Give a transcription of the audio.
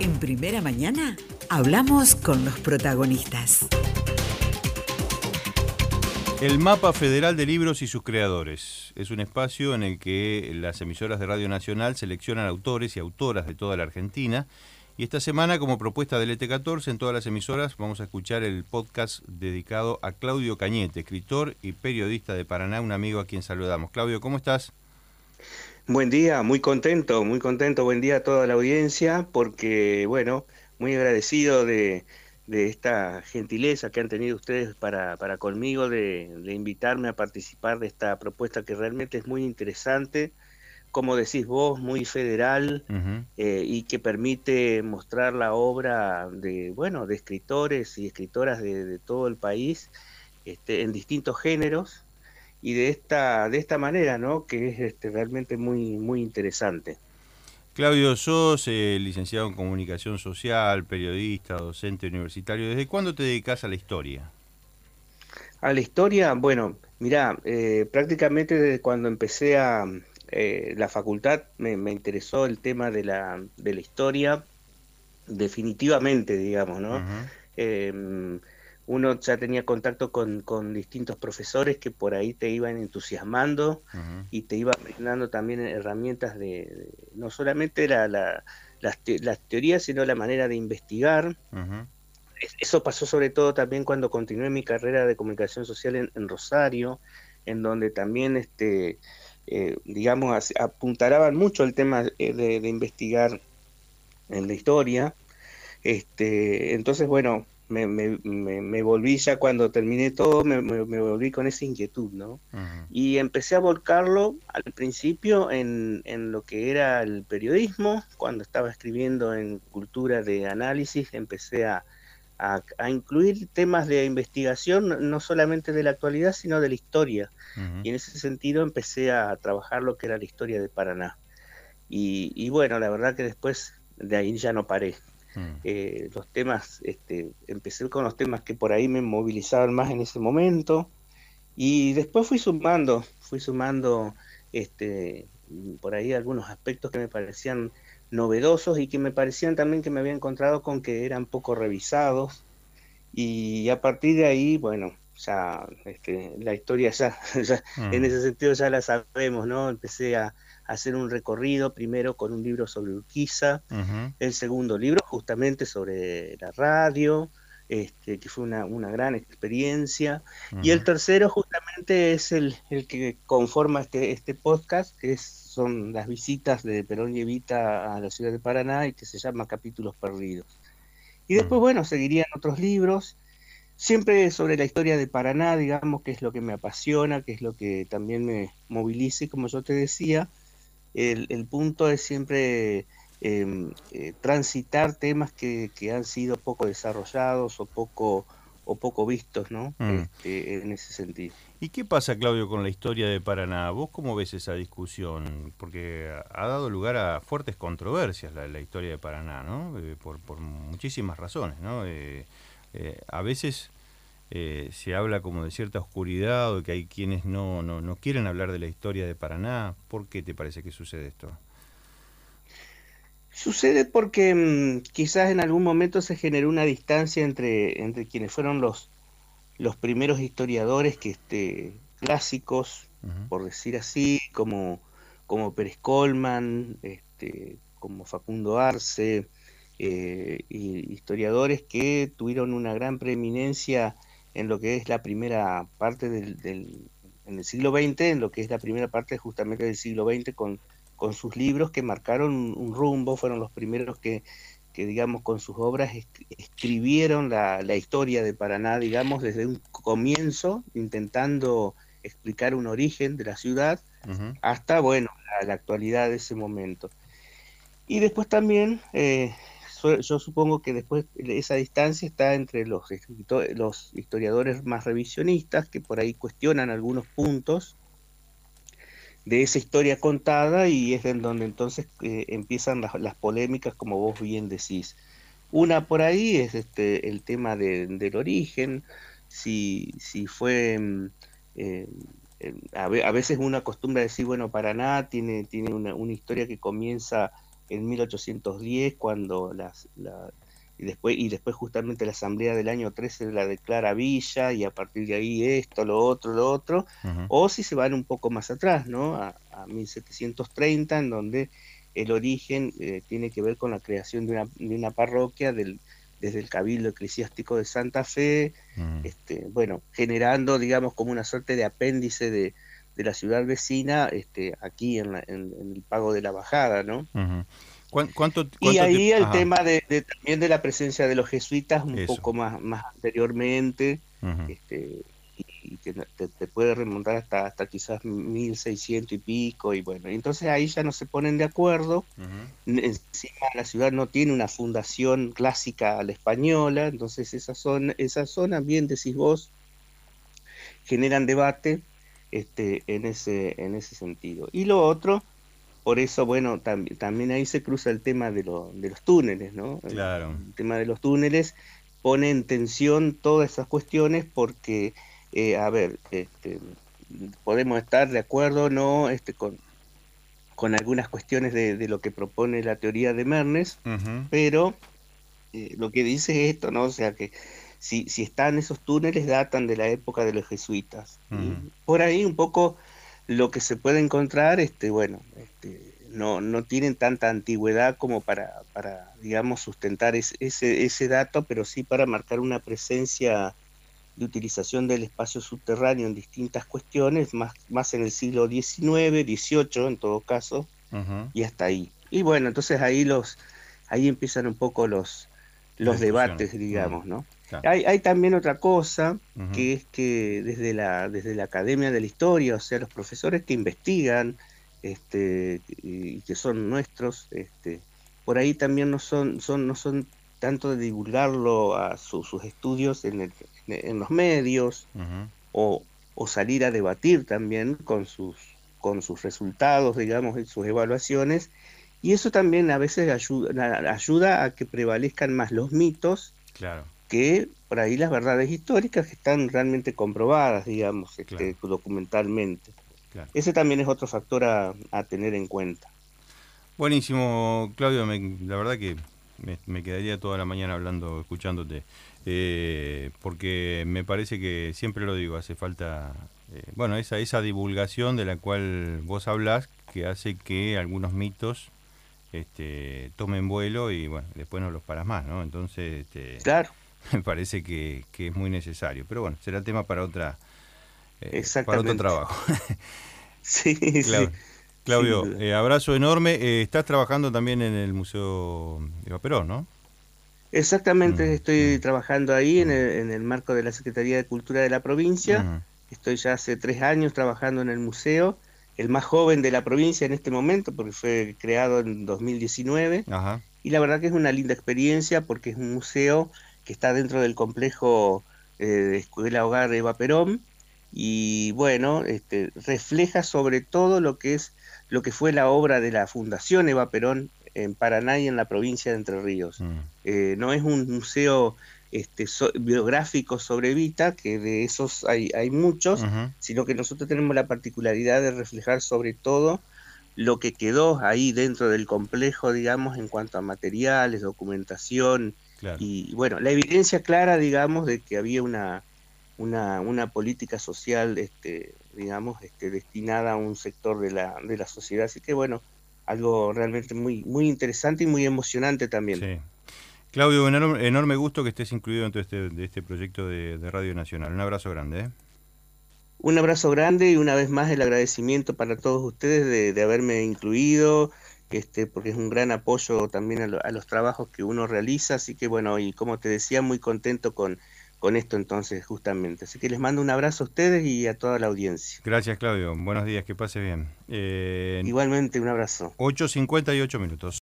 En Primera Mañana hablamos con los protagonistas. El Mapa Federal de Libros y sus creadores es un espacio en el que las emisoras de Radio Nacional seleccionan autores y autoras de toda la Argentina. Y esta semana, como propuesta del ET14, en todas las emisoras vamos a escuchar el podcast dedicado a Claudio Cañete, escritor y periodista de Paraná, un amigo a quien saludamos. Claudio, ¿cómo estás? Buen día, muy contento, buen día a toda la audiencia, porque bueno, muy agradecido de esta gentileza que han tenido ustedes para conmigo de invitarme a participar de esta propuesta que realmente es muy interesante, como decís vos, muy federal, Uh-huh. y que permite mostrar la obra de escritores y escritoras de todo el país, en distintos géneros y de esta manera, ¿no? Que es realmente muy interesante. Claudio, sos licenciado en Comunicación Social, periodista, docente universitario. ¿Desde cuándo te dedicás a la historia? A la historia, bueno, mirá, prácticamente desde cuando empecé la facultad me interesó el tema de la historia, definitivamente, digamos, ¿no? Uh-huh. Eh, Uno ya tenía contacto con distintos profesores que por ahí te iban entusiasmando Uh-huh. y te iban brindando también herramientas no solamente las teorías, sino la manera de investigar. Uh-huh. Eso pasó sobre todo también cuando continué mi carrera de comunicación social en Rosario, en donde también, digamos, apuntalaban mucho el tema de investigar en la historia. Entonces, bueno, me volví ya cuando terminé todo, me volví con esa inquietud, ¿no? Uh-huh. Y empecé a volcarlo al principio en lo que era el periodismo. Cuando estaba escribiendo en Cultura de Análisis, empecé a incluir temas de investigación, no solamente de la actualidad, sino de la historia. Uh-huh. Y en ese sentido empecé a trabajar lo que era la historia de Paraná. Y bueno, la verdad que después de ahí ya no paré. Uh-huh. Los temas, empecé con los temas que por ahí me movilizaban más en ese momento, y después fui sumando este, por ahí algunos aspectos que me parecían novedosos y que me parecían también que me había encontrado con que eran poco revisados, y a partir de ahí, bueno, ya la historia ya en Uh-huh. ese sentido ya la sabemos, ¿no? Empecé a hacer un recorrido primero con un libro sobre Urquiza, Uh-huh. el segundo libro justamente sobre la radio, que fue una gran experiencia, y el Uh-huh. tercero justamente es el que conforma este podcast, son las visitas de Perón y Evita a la ciudad de Paraná, y que se llama Capítulos Perdidos. Y después, bueno, seguirían otros libros, siempre sobre la historia de Paraná, digamos, que es lo que me apasiona, que es lo que también me moviliza, y como yo te decía, el punto es siempre transitar temas que han sido poco desarrollados o poco vistos, ¿no? Uh-huh. En ese sentido. ¿Y qué pasa, Claudio, con la historia de Paraná? ¿Vos cómo ves esa discusión? Porque ha dado lugar a fuertes controversias la historia de Paraná, ¿no? Por muchísimas razones, ¿no? A veces se habla como de cierta oscuridad o de que hay quienes no quieren hablar de la historia de Paraná. ¿Por qué te parece que sucede esto? Sucede porque quizás en algún momento se generó una distancia entre quienes fueron los primeros historiadores clásicos, Uh-huh. por decir así, como Pérez Colman, como Facundo Arce, y historiadores que tuvieron una gran preeminencia en lo que es la primera parte en el siglo XX, en lo que es la primera parte justamente del siglo XX, con sus libros que marcaron un rumbo, fueron los primeros que digamos, con sus obras escribieron la historia de Paraná, digamos, desde un comienzo, intentando explicar un origen de la ciudad, Uh-huh. hasta, bueno, la actualidad de ese momento. Y después también, yo supongo que después esa distancia está entre los historiadores más revisionistas, que por ahí cuestionan algunos puntos de esa historia contada, y es en donde entonces empiezan las polémicas, como vos bien decís. Una por ahí es el tema del origen, si fue, eh, a veces uno acostumbra a decir, bueno, Paraná tiene una historia que comienza en 1810, cuando y después justamente la asamblea del año 13 la declara villa, y a partir de ahí esto, lo otro, Ujú. o si se van un poco más atrás, ¿no? A 1730, en donde el origen tiene que ver con la creación de una parroquia desde el Cabildo Eclesiástico de Santa Fe, Ujú. bueno, generando, digamos, como una suerte de apéndice de la ciudad vecina, aquí en el pago de la bajada, ¿no? Ujú. ¿Cuánto, Y cuánto ahí tiempo? el Ajá, tema también de la presencia de los jesuitas un eso. poco más anteriormente, Ujú. este, y que te puede remontar hasta quizás 1600 y pico, y bueno, entonces ahí ya no se ponen de acuerdo. Ujú. Encima la ciudad no tiene una fundación clásica a la española, entonces esa zona, bien decís vos, generan debate en ese sentido. Y lo otro, por eso, bueno, también ahí se cruza el tema de los túneles, ¿no? Claro. El tema de los túneles pone en tensión todas esas cuestiones porque, a ver, podemos estar de acuerdo o no con algunas cuestiones de lo que propone la teoría de Mernes, Ujú. pero lo que dice es esto, ¿no? O sea que si están esos túneles, datan de la época de los jesuitas. Y Ujú. por ahí un poco lo que se puede encontrar, bueno, no tienen tanta antigüedad como digamos, sustentar ese dato, pero sí para marcar una presencia de utilización del espacio subterráneo en distintas cuestiones, más en el siglo XIX, XVIII en todo caso, Ujú. y hasta ahí. Y bueno, entonces ahí empiezan un poco Las los discusiones. debates, digamos, ¿no? Claro. Hay también otra cosa, Ujú. que es que desde la Academia de la Historia, o sea, los profesores que investigan, y que son nuestros, por ahí también no son tanto de divulgarlo a sus estudios en los medios, Ujú. o, o salir a debatir también con sus resultados, digamos, y sus evaluaciones, y eso también a veces ayuda a que prevalezcan más los mitos Claro, que por ahí las verdades históricas que están realmente comprobadas, digamos, claro, documentalmente. claro. Ese también es otro factor a tener en cuenta. Buenísimo, Claudio. La verdad que me quedaría toda la mañana hablando, escuchándote, porque me parece que, siempre lo digo, hace falta, bueno, esa divulgación de la cual vos hablás, que hace que algunos mitos tomen vuelo y, bueno, después no los paras más, ¿no? Entonces, Claro, me parece que es muy necesario. Pero bueno, será tema para otro exactamente. trabajo. Sí, sí, Claro. sin Claudio, duda. abrazo enorme. Estás trabajando también en el Museo Eva Perón, ¿no? Exactamente, Mm, estoy mm, trabajando ahí mm, en el marco de la Secretaría de Cultura de la provincia. mm. Estoy ya hace 3 años trabajando en el museo, el más joven de la provincia en este momento, porque fue creado en 2019. Ajá. Y la verdad que es una linda experiencia porque es un museo que está dentro del complejo de Escuela Hogar Eva Perón. Y bueno, refleja sobre todo lo que fue la obra de la Fundación Eva Perón en Paraná y en la provincia de Entre Ríos. Mm, No es un museo biográfico sobre Evita, que de esos hay muchos, ujú. sino que nosotros tenemos la particularidad de reflejar sobre todo lo que quedó ahí dentro del complejo, digamos, en cuanto a materiales, documentación, Claro. y bueno, la evidencia clara, digamos, de que había una política social, digamos, destinada a un sector de la sociedad. Así que bueno, algo realmente muy interesante y muy emocionante también. Sí. Claudio, un enorme gusto que estés incluido dentro de este proyecto de Radio Nacional. Un abrazo grande, ¿eh? Un abrazo grande y una vez más el agradecimiento para todos ustedes de haberme incluido, porque es un gran apoyo también a los trabajos que uno realiza, así que bueno, y como te decía, muy contento con esto entonces justamente. Así que les mando un abrazo a ustedes y a toda la audiencia. Gracias, Claudio. Buenos días, que pase bien. Igualmente, un abrazo. 8:58 minutos.